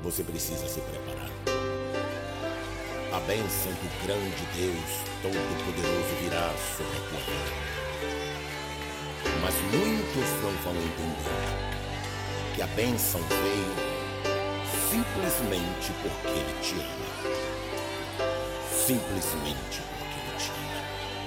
você precisa se preparar. A bênção do grande Deus Todo-Poderoso virá sobre a tua vida. Mas muitos não vão entender que a bênção veio simplesmente porque Ele te ama. Simplesmente porque Ele te ama.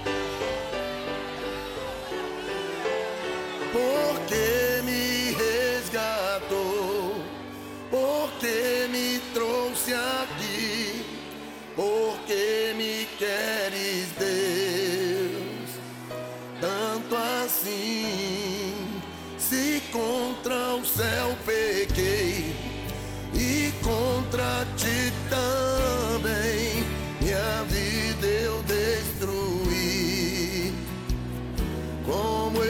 Porque me resgatou, porque me trouxe aqui, porque me queres, Deus, tanto assim. Se contra o céu pequei e contra ti também, minha vida eu destruí. Como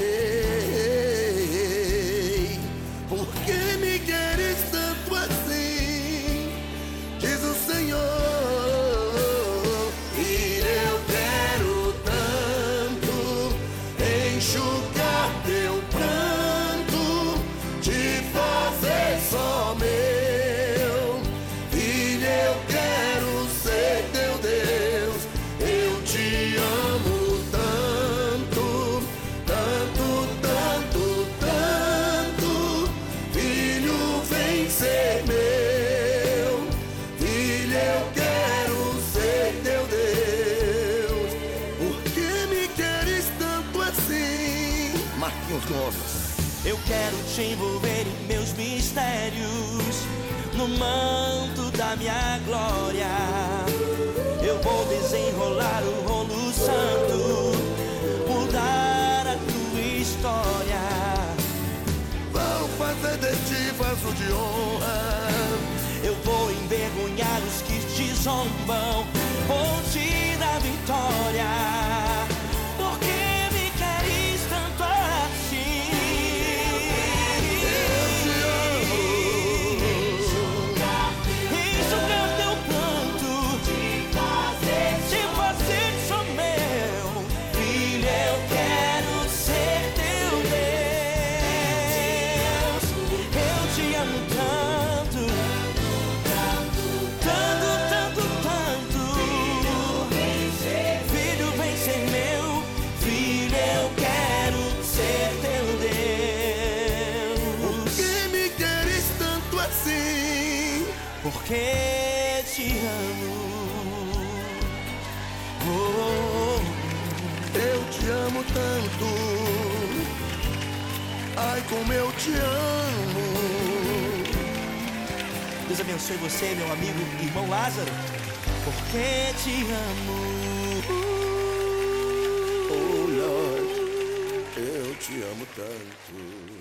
errei, porque me queres tanto assim, diz o Senhor. E eu quero tanto enxugar teu pranto, te fazer só meu filho. Eu quero ser teu Deus, eu te amo tanto, tanto, tanto, tanto. Filho, vem ser meu filho, eu quero ser teu Deus. Por que me queres tanto assim? Marquinhos Gomes. Eu quero te envolver em meus mistérios, no manto da minha glória. Eu vou desenrolar o rolo santo, mudar a tua história. Vou fazer de ti vaso de honra. Eu vou envergonhar os que te zombam, vou te dar vitória. Porque me queres tanto assim. Enxugar teu pranto, te fazer só meu filho. Eu quero ser teu Deus. Eu te amo tanto, tanto, tanto, tanto. Filho, vem ser meu filho. Eu quero ser teu Por Deus. que me queres tanto assim? Porque te amo. Oh, Eu te amo tanto. Ai, como eu te amo. Deus abençoe você, meu amigo, irmão Lázaro. Porque te amo. Oh Lord, eu te amo tanto.